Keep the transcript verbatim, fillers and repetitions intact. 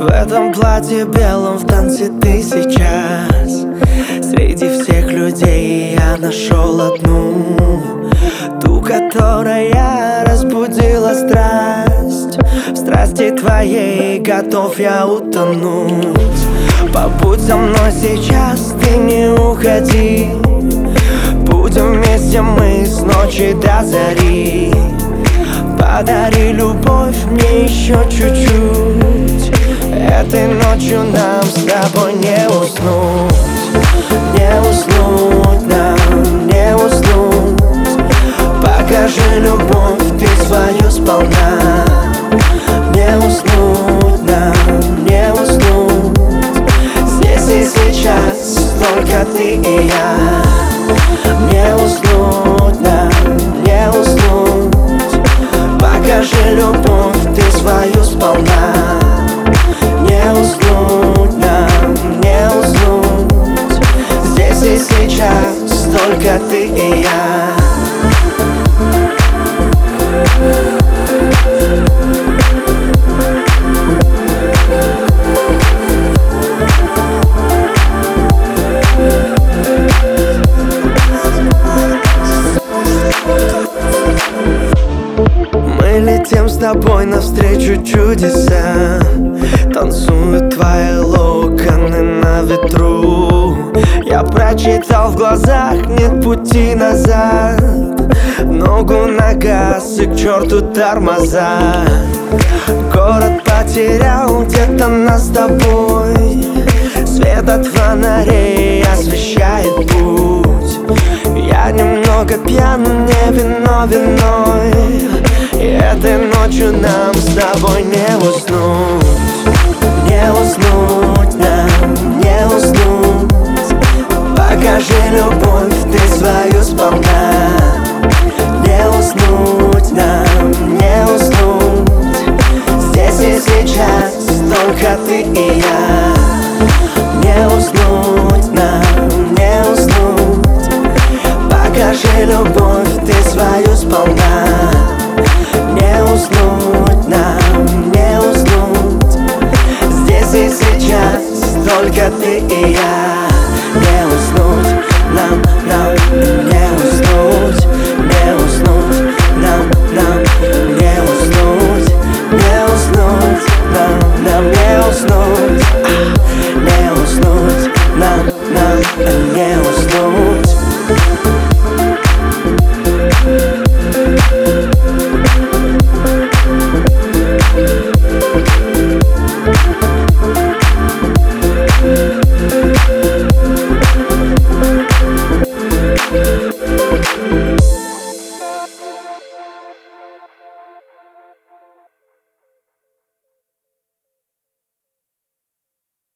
В этом платье белом в танце ты сейчас. Среди всех людей я нашел одну, ту, которая разбудила страсть. В страсти твоей готов я утонуть. Побудь со мной сейчас, ты не уходи. Будем вместе мы с ночи до зари. Подари любовь мне еще чуть-чуть. Этой ночью нам с тобой не уснуть. Не уснуть нам, не уснуть. Покажи любовь ты свою сполна. Не уснуть нам, не уснуть. Здесь и сейчас только ты и я. Не уснуть нам, не уснуть. Покажи любовь ты свою сполна. Не уснуть нам, не уснуть. Здесь и сейчас только ты и я. Мы летим с тобой навстречу чудесам. Танцуют твои локоны на ветру. Я прочитал в глазах, нет пути назад. Ногу на газ и к черту тормоза. Город потерял где-то нас с тобой. Свет от фонарей освещает путь. Я немного пьян, не вино виной. И этой ночью нам с тобой не уснуть. Не уснуть нам, не уснуть. Покажи любовь ты свою сполна. Не уснуть нам, не уснуть.